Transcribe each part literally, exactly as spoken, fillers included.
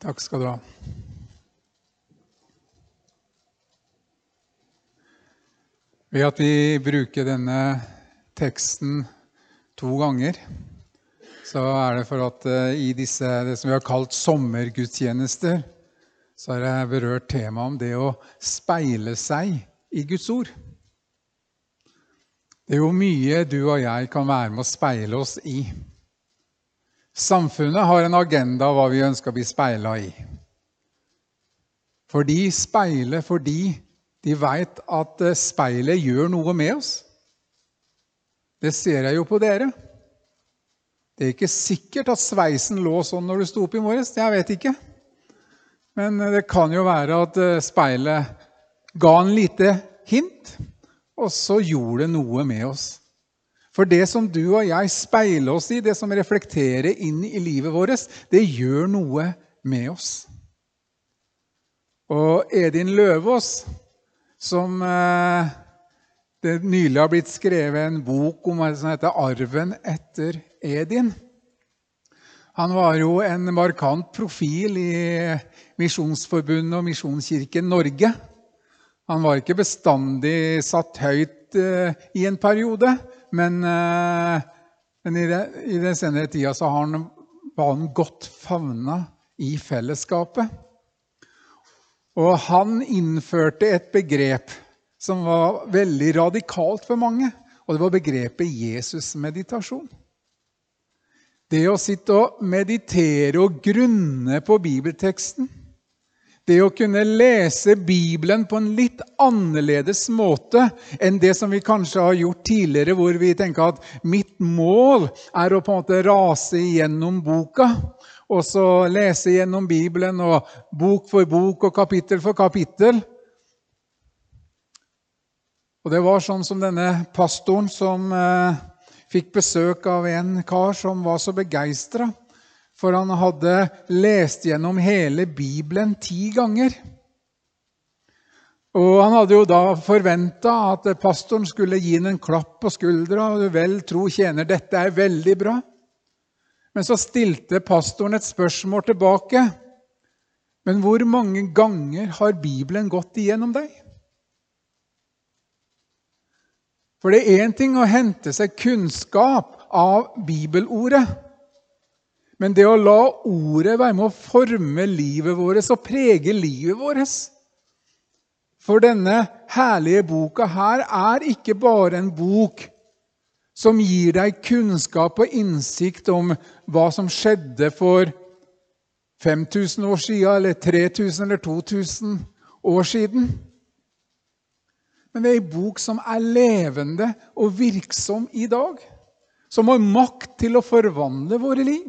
Takk skal du ha. Ved at vi bruker denne teksten to ganger, så er det for at i disse, det som vi har kalt sommergudstjenester, så har jeg berørt temaet om det å speile seg i Guds ord. Det er jo mye du og jeg kan være med å speile oss i. Samfunnet har en agenda av hva vi ønsker å bli speilet i. For de speiler fordi de vet at speilet gjør noe med oss. Det ser jeg jo på dere. Det er ikke sikkert at sveisen lå sånn når du sto opp i morges, jeg vet ikke. Men det kan jo være at speilet ga en lite hint, og så gjorde det noe med oss. For det som du og jeg speiler oss i, det som reflekterer inn i livet vårt, det gjør noe med oss. Og Edin Løvaas, som eh, det nylig har blitt skrevet en bok om som heter Arven etter Edin. Han var jo en markant profil i Misjonsforbundet og Misjonskirken Norge. Han var ikke bestandig satt høyt uh, i en periode, men, uh, men i, det, i den senere tida så har han, var han godt favnet i fellesskapet. Og han innførte et begrep som var veldig radikalt for mange, og det var begrepet Jesus-meditasjon. Det å sitte og meditere og grunne på bibelteksten, det å kunne lese Bibelen på en litt annerledes måte enn det som vi kanskje har gjort tidligere, hvor vi tenker at mitt mål er å på en måte rase igjennom boka, og så lese gjennom Bibelen, og bok for bok og kapittel for kapittel. Og det var sånn som denne pastoren som eh, fikk besøk av en kar som var så begeistret, for han hadde lest gjennom hele Bibelen ti ganger. Og han hadde jo da forventet at pastoren skulle gi ham en klapp på skuldra, og vel tro tjener, dette er veldig bra. Men så stilte pastoren et spørsmål tilbake. Men hvor mange ganger har Bibelen gått igjennom deg? For det er en ting å hente seg kunnskap av bibelordet, men det å la ordet være med å forme livet vårt og prege livet vårt. For denne herlige boka her er ikke bare en bok som gir deg kunnskap og innsikt om hva som skjedde for fem tusen år siden, eller tre tusen eller to tusen år siden. Men det er en bok som er levende og virksom i dag, som har makt til å forvandle våre liv.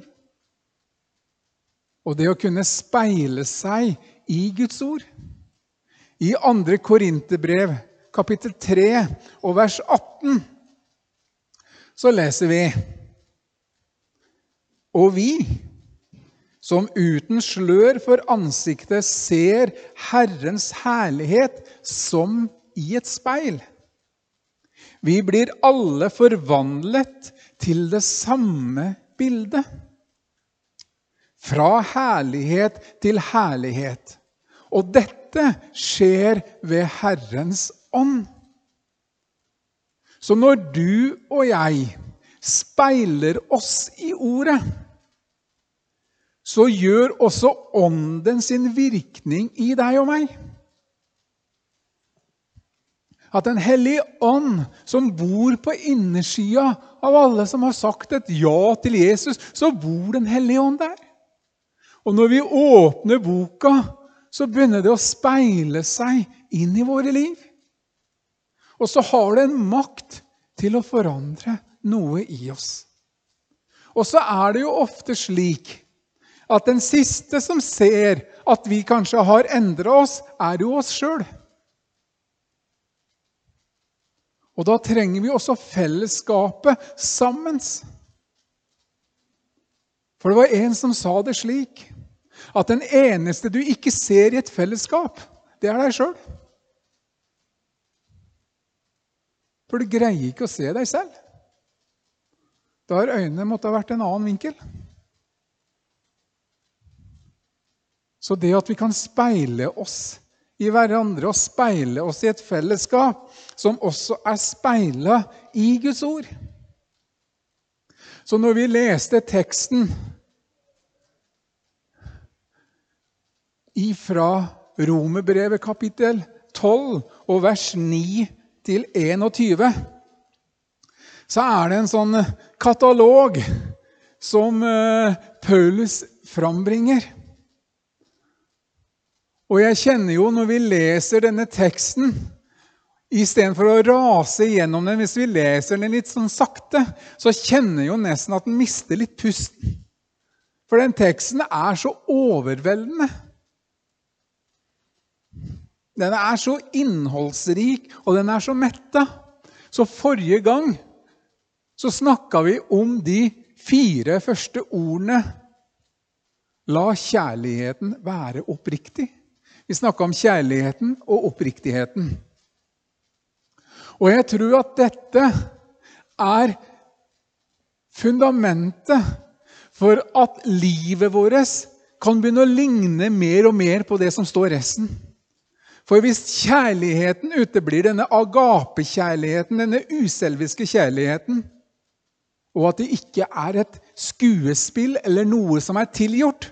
Og det å kunne speile seg i Guds ord. I andre Korinterbrev, kapittel tre og vers atten, så leser vi: Og vi, som uten slør for ansiktet ser Herrens herlighet som i et speil, vi blir alle forvandlet til det samme bildet. Fra herlighet til herlighet. Og dette skjer ved Herrens ånd. Så når du og jeg speiler oss i ordet, så gjør også ånden sin virkning i deg og meg. At den hellige ånd som bor på innersida av alle som har sagt et ja til Jesus, så bor den hellige ånd der. Og når vi åpner boka, så begynner det å speile seg inn i våre liv. Og så har det en makt til å forandre noe i oss. Og så er det jo ofte slik at den siste som ser at vi kanskje har endret oss, er jo oss selv. Og da trenger vi også fellesskapet sammen. For det var en som sa det slik, at den eneste du ikke ser i et fellesskap, det er deg selv. For du greier ikke å se deg selv. Da har øynene måttet ha vært en annen vinkel. Så det at vi kan speile oss i hverandre og speile oss i et fellesskap som også er speilet i Guds ord. Så når vi leste teksten ifra Romerbrevet kapittel tolv og vers ni til enogtyve, så er det en sånn katalog som Paulus frambringer. Og jeg kjenner jo når vi leser denne teksten, i stedet for å rase gjennom den, hvis vi leser den litt sånn sakte, så kjenner jeg jo nesten at den mister litt pusten. For den teksten er så overveldende. Den er så innholdsrik, og den er så metta. Så forrige gang så snakket vi om de fire første ordene. La kjærligheten være oppriktig. Vi snakket om kjærligheten og oppriktigheten. Og jeg tror at dette er fundamentet for at livet vårt kan begynne å ligne mer og mer på det som står resten. For hvis kjærligheten uteblir, denne agape-kjærligheten, denne uselviske kjærligheten, og at det ikke er et skuespill eller noe som er tilgjort,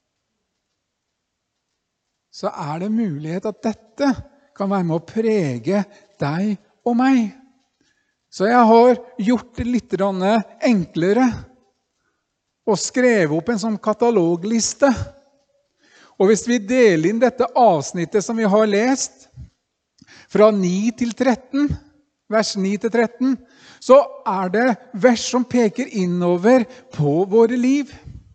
så er det mulighet at dette kan være med å prege deg og meg. Så jeg har gjort det litt enklere og skrevet opp en sånn katalogliste. Og hvis vi deler inn dette avsnittet som vi har lest, fra ni til tretten, vers ni til tretten, så er det vers som peker innover på våre liv.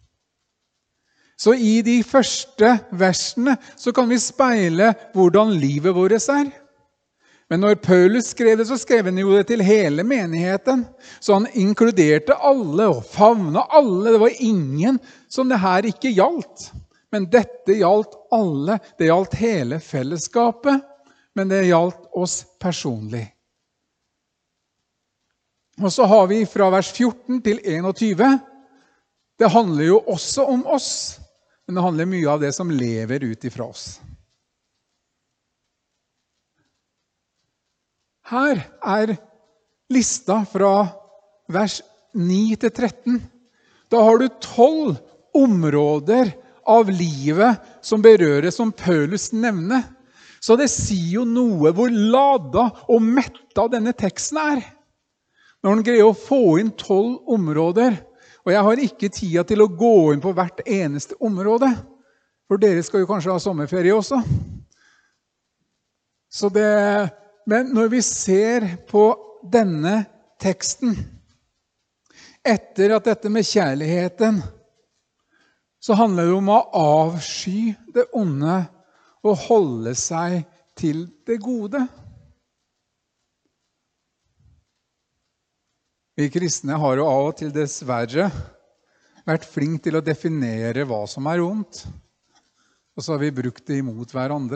Så i de første versene så kan vi speile hvordan livet vårt er. Men når Paulus skrev det, så skrev han jo det til hele menigheten. Så han inkluderte alle og favnet alle. Det var ingen som det her ikke gjaldt. Men dette gjaldt alle. Det gjaldt hele fellesskapet, men det gjaldt oss personlig. Og så har vi fra vers fjorten til enogtyve. Det handler jo også om oss. Men det handler mye av det som lever ut ifra oss. Her er lista fra vers ni til tretten. Da har du tolv områder av livet som berøres, som Paulus nevner. Så det sier jo noe hvor lada og metta denne teksten er. Når han greier å få inn tolv områder. Og jeg har ikke tida til å gå inn på hvert eneste område. For dere skal jo kanskje ha sommerferie også. Så det, men når vi ser på denne teksten, etter at dette med kjærligheten, så handler det om å avsky det onde og holde seg til det gode. Vi kristne har jo av og til dessverre vært flink til å definere hva som er ondt, og så har vi brukt det imot hverandre.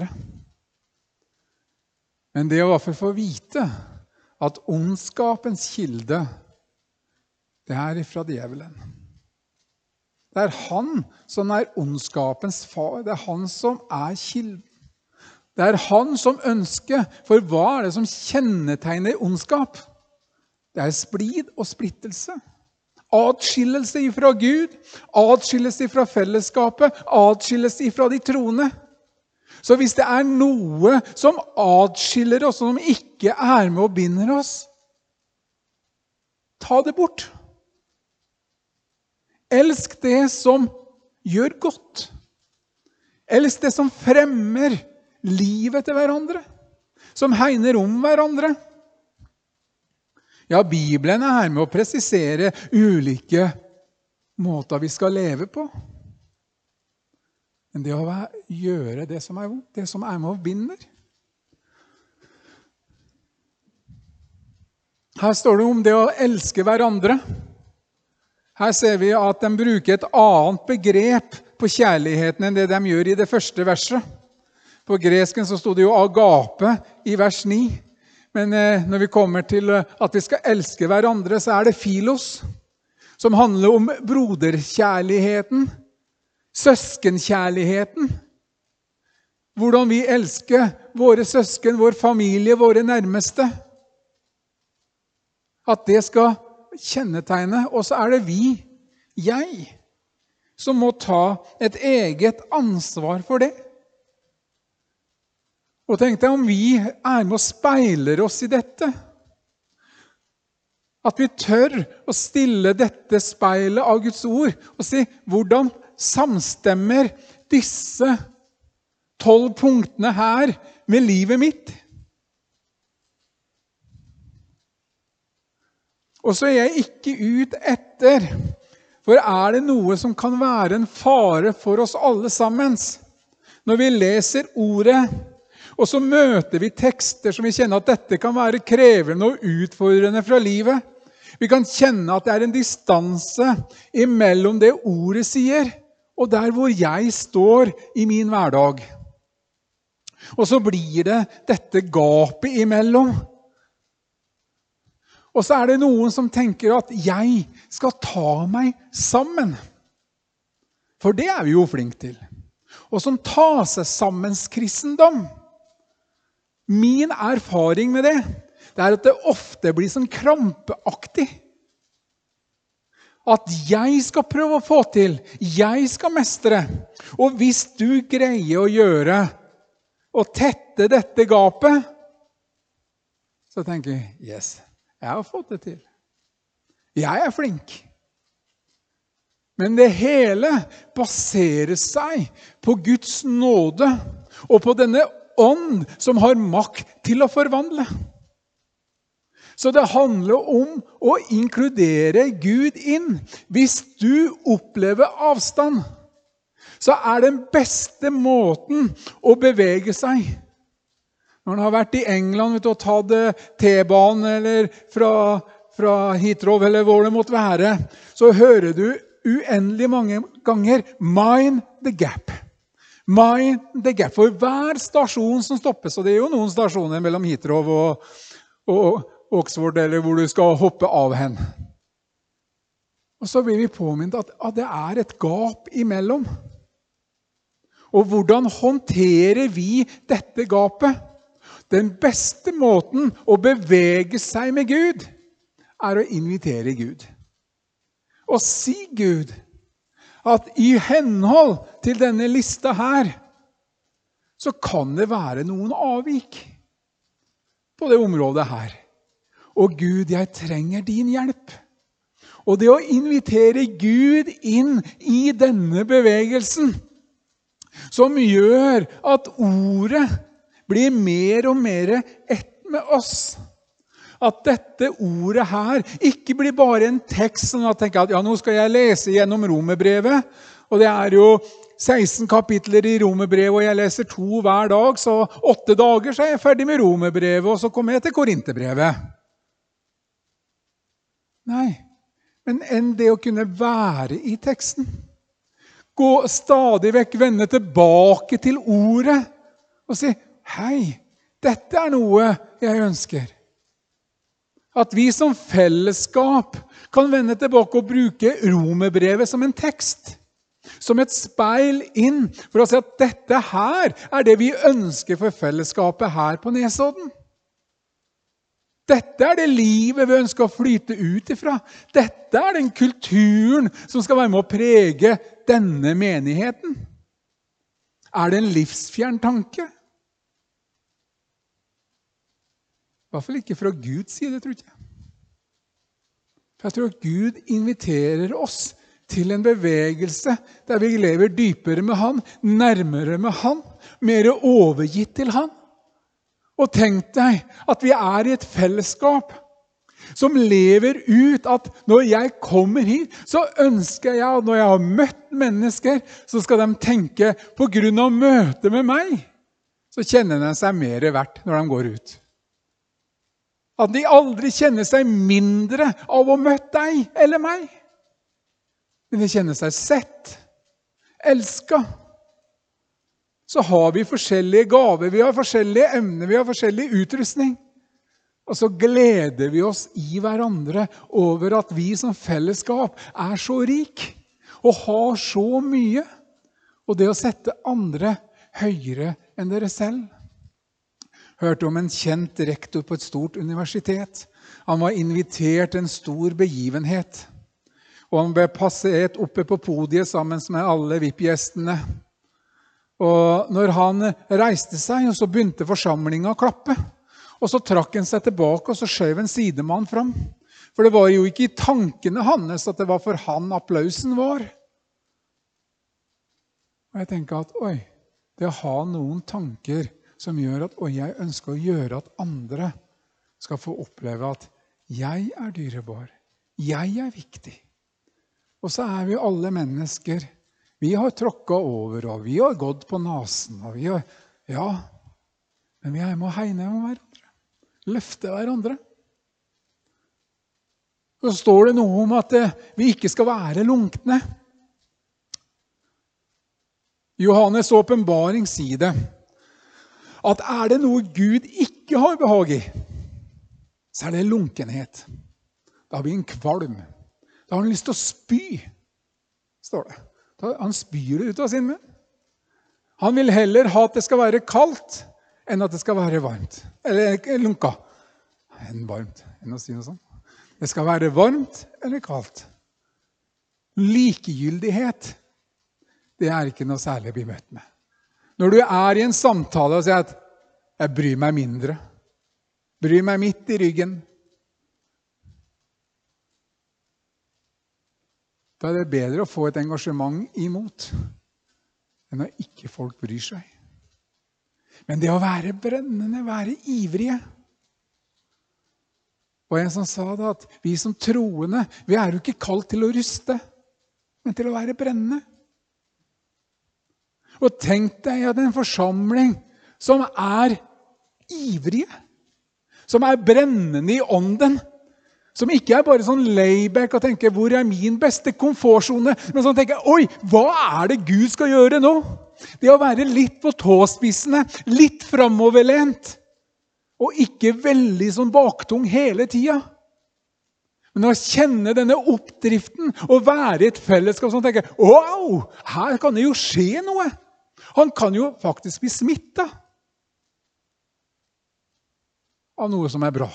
Men det å i hvert fall få vite at ondskapens kilde, det er ifra djevelen. Det er han som er ondskapens far, det er han som er kilden. Det er han som ønsker, for hva er det som kjennetegner ondskap? Det er splid og splittelse. Atskillelse ifra Gud, atskillelse ifra fellesskapet, atskillelse ifra de troende. Så hvis det er noe som atskiller oss, som ikke er med og binder oss, ta det bort. Elsk det som gjør godt. Elsk det som fremmer livet til hverandre, som hegner om hverandre. Ja, Bibelen er her med å presisere ulike måter vi skal leve på. Men det å gjøre det som er vondt, det som er med og binder. Her står det om det å elske hverandre. Her ser vi at de bruker et annet begrep på kjærligheten enn det de gjør i det første verset. På gresken så stod det jo agape i vers ni. Men når vi kommer til at vi skal elske hverandre, så er det filos, som handler om broderkjærligheten, søskenkjærligheten, hvordan vi elsker våre søsken, vår familie, våre nærmeste. At det skal kjennetegne, og så er det vi, jeg, som må ta et eget ansvar for det. Og tenk deg om vi er med og speiler oss i dette. At vi tør å stille dette speilet av Guds ord og si, hvordan samstemmer disse tolv punktene her med livet mitt? Og så er jeg ikke ut etter, for er det noe som kan være en fare for oss alle sammen? Når vi leser ordet, og så møter vi tekster som vi kjenner at dette kan være krevende og utfordrende fra livet. Vi kan kjenne at det er en distanse imellom det ordet sier, og der hvor jeg står i min hverdag. Og så blir det dette gapet imellom. Og så er det noen som tenker at jeg skal ta meg sammen. For det er vi jo flinke til. Og som tar seg sammens kristendom. Min erfaring med det, det er at det ofte blir sånn krampeaktig. At jeg skal prøve å få til, jeg skal mestre. Og hvis du greier å gjøre, og tette dette gapet, så tenker jeg, yes, jeg har fått det til. Jeg er flink. Men det hele baserer seg på Guds nåde, og på denne ånd som har makt til å forvandle. Så det handler om å inkludere Gud inn. Hvis du opplever avstand, så er den beste måten å bevege seg. Når man har vært i England vet du, og tatt T-banen eller fra, fra Heathrow eller hvor det måtte være, så hører du uendelig mange ganger mind the gap. Mind the gap. For hver stasjon som stoppes, og det er jo noen stasjoner mellom Heathrow og, og Oxford, eller hvor du skal hoppe av hen. Og så blir vi påminnet at, at det er et gap imellom. Og hvordan håndterer vi dette gapet? Den beste måten å bevege seg med Gud er å invitere Gud. Og si Gud at i henhold til denne lista her, så kan det være noen avvik på det området her. Og Gud, jeg trenger din hjelp. Og det å invitere Gud inn i denne bevegelsen, som gjør at ordet blir mer og mer ett med oss. At dette ordet her ikke blir bare en tekst som jeg tenker at ja, nå skal jeg lese gjennom Romerbrevet, og det er jo seksten kapitler i Romerbrevet, og jeg leser to hver dag, så åtte dager så er jeg ferdig med Romerbrevet, og så kommer jeg til Korinterbrevet. Nei, men enn det å kunne være i teksten. Gå stadig vekk, vende tilbake til ordet, og si, hei, dette er noe jeg ønsker. At vi som fellesskap kan vende tilbake og bruke Romerbrevet som en tekst. Som et speil inn for å si at dette her er det vi ønsker for fellesskapet her på Nesodden. Dette er det livet vi ønsker å flyte ut ifra. Dette er den kulturen som skal være med å prege denne menigheten. Er det en livsfjern tanke? I hvert fall ikke fra Guds side, tror jeg. For jeg tror at Gud inviterer oss til en bevegelse der vi lever dypere med Han, nærmere med Han, mer overgitt til Han. Og tenk deg at vi er i et fellesskap som lever ut at når jeg kommer hit, så ønsker jeg at når jeg har møtt mennesker, så skal de tenke på grunn av møtet med meg, så kjenner de seg mer verdt når de går ut. At de aldri kjenner seg mindre av å møte deg eller meg. Men de kjenner seg sett, elsket. Så har vi forskjellige gaver, vi har forskjellige emner, vi har forskjellig utrustning. Og så gleder vi oss i hverandre over at vi som fellesskap er så rik og har så mye. Og det å sette andre høyere enn dere selv. Hørte om en kjent rektor på et stort universitet. Han var invitert til en stor begivenhet. Og han ble passert oppe på podiet sammen med alle V I P-gjestene. Og når han reiste seg, så begynte forsamlingen å klappe. Og så trakk han seg tilbake, og så skjøv en sidemann fram. For det var jo ikke i tankene hans at det var for han applausen var. Og jeg tenker at, oi, det å ha noen tanker som gjør at, og jeg ønsker å gjøre at andre skal få oppleve at jeg er dyrebar. Jeg er viktig. Og så er vi alle mennesker. Vi har tråkket over, og vi har gått på nasen, og vi har, ja, men vi må hegne om hverandre. Løfte hverandre. Så står det noe om at vi ikke skal være lunkne. Johannes åpenbaring sier det, at er det noe Gud ikke har behag i, så er det lunkenhet. Da blir han kvalm. Da har han lyst til å spy, står det. Han spyr det ut av sin munn. Han vil heller ha at det skal være kaldt, enn at det skal være varmt. Eller lunka. Enn varmt, enn å si noe sånt. Det skal være varmt eller kaldt. Likegyldighet, det er ikke noe særlig å bli møtt med. Når du er i en samtale og sier at jeg bryr meg mindre, bryr meg midt i ryggen, da er det bedre å få et engasjement imot enn at ikke folk bryr seg. Men det å være brennende, være ivrige. Og en som sa det, at vi som troende, vi er jo ikke kalt til å ruste, men til å være brennende. Og tenk deg at en forsamling som er ivrige, som er brennende i ånden, som ikke er bare sånn layback og tenker, hvor er min beste komfortzone? Men sånn tenker, oi, hva er det Gud skal gjøre nå? Det å være litt på tåspissene, litt fremoverlent, og ikke veldig sånn baktung hele tiden. Men å kjenne denne oppdriften, og være i et fellesskap som tenker, wow, her kan det jo skje noe. Han kan jo faktisk bli smittet av noe som er bra.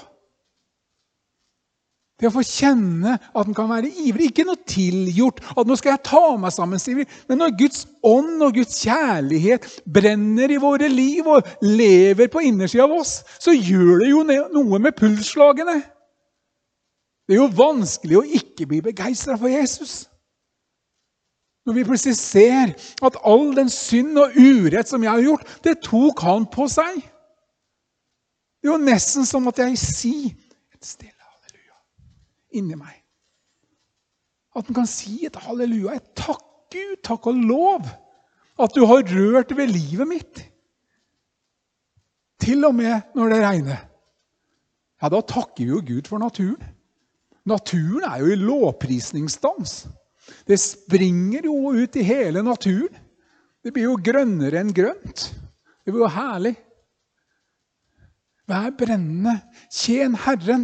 Det å få kjenne at den kan være ivrig, ikke noe tilgjort, at nå skal jeg ta meg sammen, ivrig. Men når Guds ånd og Guds kjærlighet brenner i våre liv og lever på innersiden av oss, så gjør det jo noe med pulsslagene. Det er jo vanskelig å ikke bli begeistret for Jesus. Når vi plutselig ser at all den synd og urett som jeg har gjort, det tok han på seg. Det er jo nesten som at jeg sier et stille inni meg. At den kan si et halleluja. Jeg takk Gud, takk og lov at du har rørt ved livet mitt. Til og med når det regner. Ja, da takker vi jo Gud for naturen. Naturen er jo i lovprisningsdans. Det springer jo ut i hele naturen. Det blir jo grønnere enn grønt. Det blir jo herlig. Vær brennende. Tjen Herren.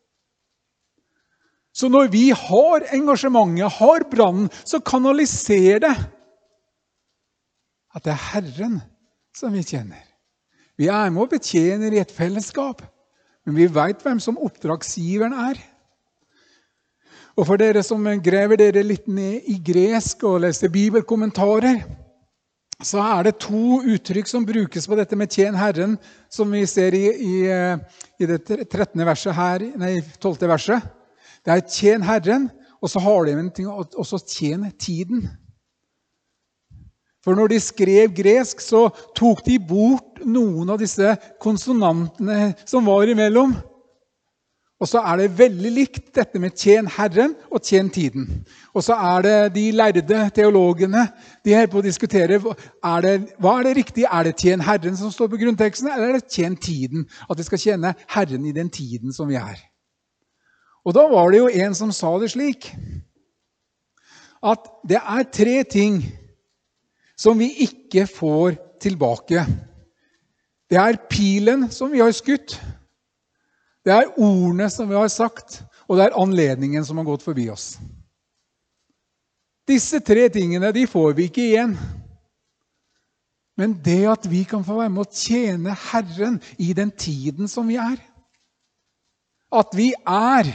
Så når vi har engasjementet, har brannen, så kanaliser det at det er Herren som vi kjenner. Vi er med og betjener i et fellesskap, men vi vet hvem som oppdragsgiveren er. Og for dere som grever dere litt ned i gresk og leser bibelkommentarer, så er det to uttrykk som brukes på dette med tjen Herren, som vi ser i, i, i det trettende verset her, nei, tolvte verset. Det er tjen Herren, og så har de en ting, og så tjen tiden. For når de skrev gresk, så tok de bort noen av disse konsonantene som var imellom. Og så er det veldig likt dette med tjen Herren og tjen tiden. Og så er det de lærde teologene, de her på å diskutere, er det, hva er det riktige? Er det tjen Herren som står på grunnteksten, eller er det tjen tiden? At vi skal tjene Herren i den tiden som vi er. Og da var det jo en som sa det slik, at det er tre ting som vi ikke får tilbake. Det er pilen som vi har skutt, det er ordene som vi har sagt, og det er anledningen som har gått forbi oss. Disse tre tingene, de får vi ikke igjen. men det at vi kan få være med å tjene Herren i den tiden som vi er. At vi er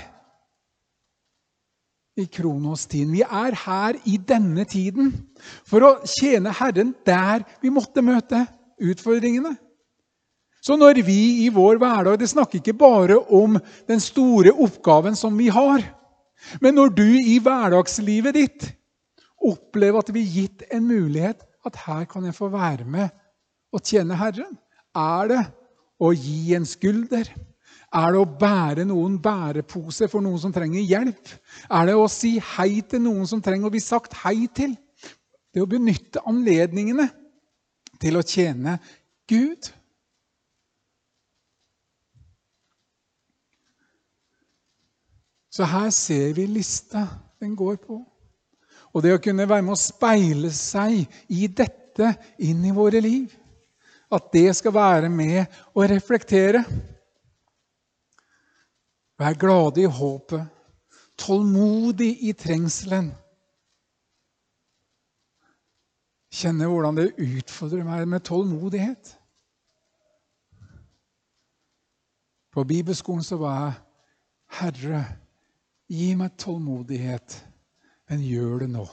i Kronos-tiden. Vi er her i denne tiden for å tjene Herren der vi måtte møte utfordringene. Så når vi i vår hverdag, det snakker ikke bare om den store oppgaven som vi har, men når du i hverdagslivet ditt opplever at vi er gitt en mulighet at her kan jeg få være med og tjene Herren, er det å gi en skulder? Er det å bære noen bærepose for noen som trenger hjelp? Er det å si hei til noen som trenger å bli sagt hei til? Det å benytte anledningene til å tjene Gud. Så her ser vi lista den går på. Og det å kunne være med å speile seg i dette inn i våre liv. At det skal være med å reflektere. Vær glad i håpet, tålmodig i trengselen. Kjenne hvordan det utfordrer meg med tålmodighet. På bibelskolen så var jeg, Herre, gi meg tålmodighet, men gjør det nå.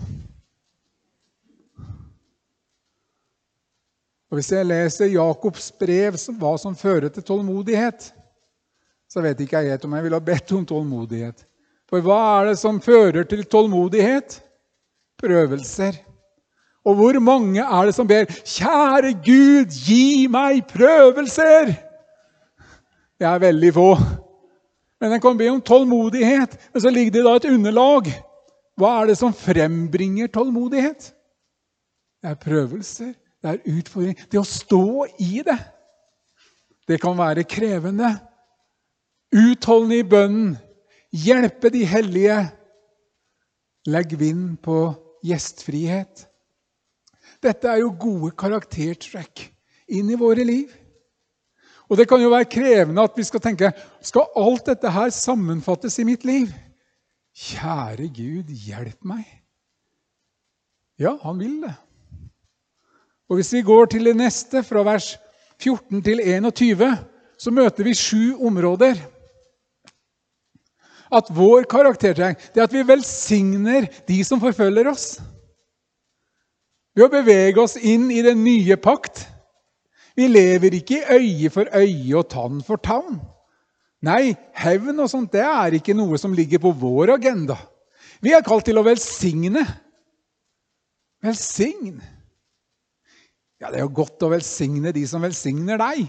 Og hvis jeg leser Jakobs brev, hva som fører til tålmodighet, så vet ikke jeg om jeg vil ha bedt om tålmodighet. For hva er det som fører til tålmodighet? Prøvelser. Og hvor mange er det som ber, kjære Gud, gi meg prøvelser? Jeg er veldig få. Men jeg kan be om tålmodighet, men så ligger det da et underlag. Hva er det som frembringer tålmodighet? Det er prøvelser, det er utfordring. Det å stå i det. Det kan være krevende. Utholdende i bønnen, hjelpe de hellige, legg vind på gjestfrihet. Dette er jo gode karaktertrekk inn i våre liv. Og det kan jo være krevende at vi skal tenke, skal alt dette her sammenfattes i mitt liv? Kjære Gud, hjelp meg. Ja, han vil det. Og hvis vi går til det neste, fra vers fjorten til enogtyve, så møter vi sju områder. At vår karaktertrekk, det er at vi velsigner de som forfølger oss. Ved å bevege oss inn i den nye pakt. Vi lever ikke i øye for øye og tann for tann. Nei, hevn og sånt, det er ikke noe som ligger på vår agenda. Vi er kalt til å velsigne. Velsign. Ja, det er jo godt å velsigne de som velsigner deg.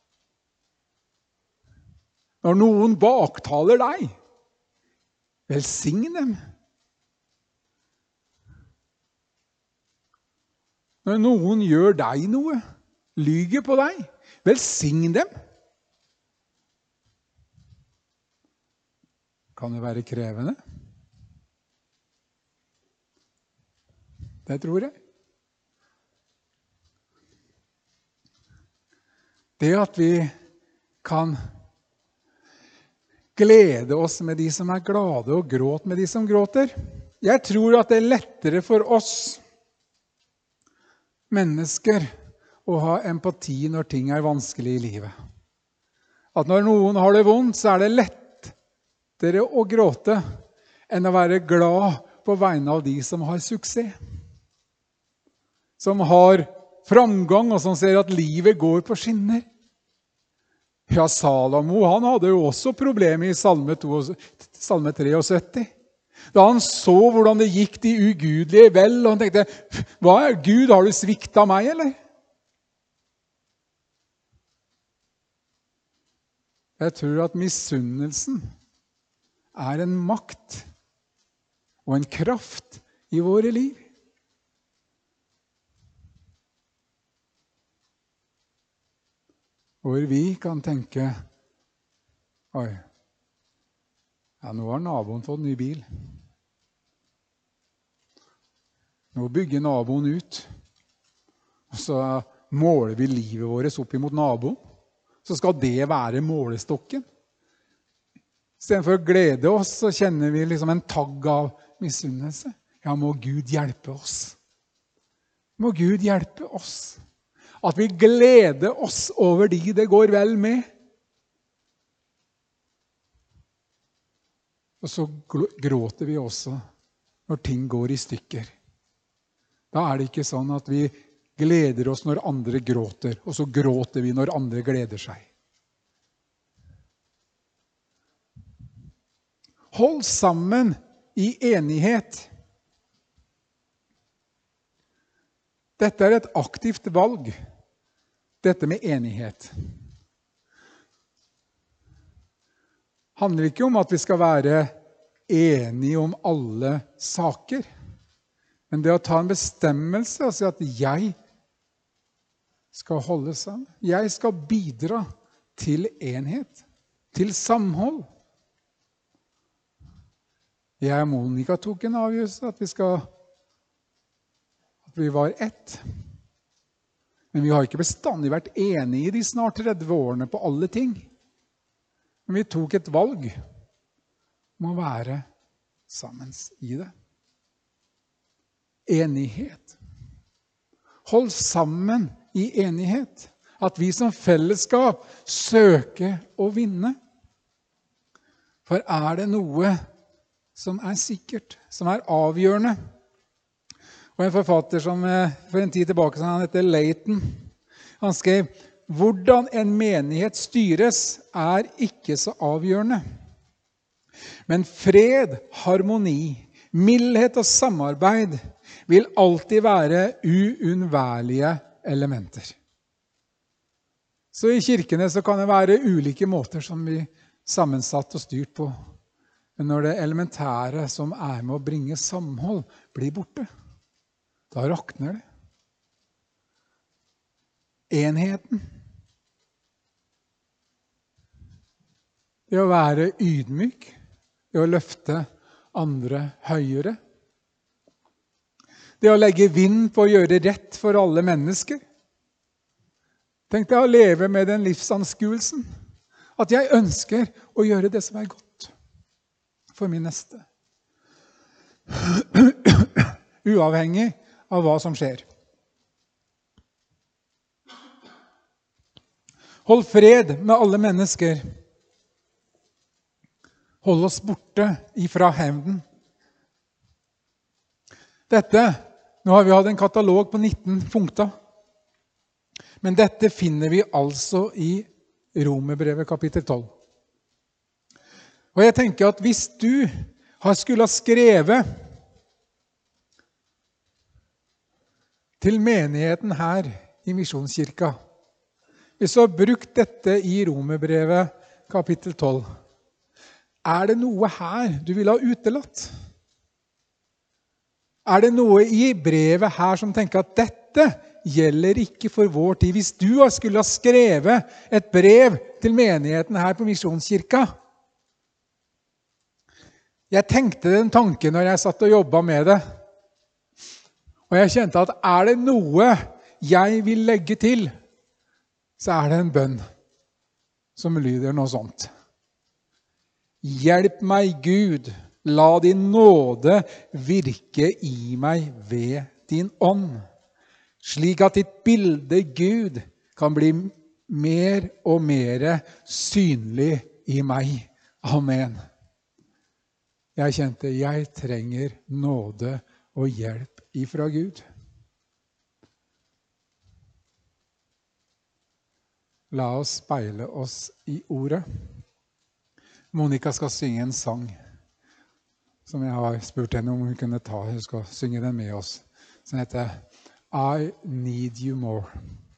Når noen baktaler deg, velsign dem. Når noen gjør deg noe, lyger på deg, velsign dem. Kan det være krevende? Det tror jeg. Det at vi kan glede oss med de som er glade og gråt med de som gråter. Jeg tror at det er lettere for oss mennesker å ha empati når ting er vanskelig i livet. At når noen har det vondt, så er det lettere å gråte enn å være glad på vegne av de som har suksess. Som har framgang og som ser at livet går på skinner. Ja, Salomo, han hadde jo også problemer i Salme syttitre. Da han så hvordan det gikk de ugudelige vel, og han tenkte, hva er Gud, har du sviktet meg, eller? Jeg tror at misunnelsen er en makt og en kraft i våre liv. Hvor vi kan tenke, oi, ja, nå har naboen fått ny bil. Nå bygger naboen ut. Og så måler vi livet vårt opp imot naboen. Så skal det være målestokken. I stedet for å glede oss, så kjenner vi liksom en tagg av misunnelse. Ja, må Gud hjelpe oss. Må Gud hjelpe oss. At vi gleder oss over de det går vel med. Og så gråter vi også når ting går i stykker. Da er det ikke sånn at vi gleder oss når andre gråter, og så gråter vi når andre gleder seg. Hold sammen i enighet. Dette er et aktivt valg, dette med enighet. Det handler ikke om at vi skal være enige om alle saker, men det å ta en bestemmelse og si at jeg skal holde sammen. Jeg skal bidra til enhet, til samhold. Jeg og Monica tok en avgjørelse at vi skal at vi var ett. Men vi har ikke bestandig vært enige i de snart tretti årene på alle ting. Men vi tok et valg om å være sammen i det. Enighet. Hold sammen i enighet. At vi som fellesskap søker å vinne. For er det noe som er sikkert, som er avgjørende? Og en forfatter som for en tid tilbake, han heter Leighton, han skrev: hvordan en menighet styres er ikke så avgjørende. Men fred, harmoni, mildhet og samarbeid vil alltid være uunnværlige elementer. Så i kirkene så kan det være ulike måter som vi sammensatt og styrt på. Men når det elementære som er med å bringe samhold blir borte, da rakner det. Enheten. Det å være ydmyk, det å løfte andre høyere. Det å legge vind på å gjøre rett for alle mennesker. Tenk deg å leve med den livsanskuelsen. At jeg ønsker å gjøre det som er godt for min neste. Uavhengig av hva som skjer. Hold fred med alle mennesker. Hold oss borte ifra hevnen. Dette, nå har vi hatt en katalog på nitten punkter. Men dette finner vi altså i Romerbrevet kapittel tolv. Og jeg tenker at hvis du har skulle ha skrevet til menigheten her i Misjonskirka, hvis du har brukt dette i Romerbrevet kapittel tolv, er det noe her du vil ha utelatt? Er det noe i brevet her som tenker at dette gjelder ikke for vår tid? Hvis du skulle ha skrevet et brev til menigheten her på Misjonskirka. Jeg tenkte den tanken når jeg satt og jobbet med det. Og jeg kjente at er det noe jeg vil legge til, så er det en bønn som lyder noe sånt. Hjelp meg, Gud, la din nåde virke i meg ved din ånd, slik at ditt bilde, Gud, kan bli mer og mer synlig i meg. Amen. Jeg kjente, jeg trenger nåde og hjelp ifra Gud. La oss speile oss i ordet. Monica skal synge en sang som jeg har spurt henne om hun kunne ta. Hun skal synge den med oss. Som heter I Need You More.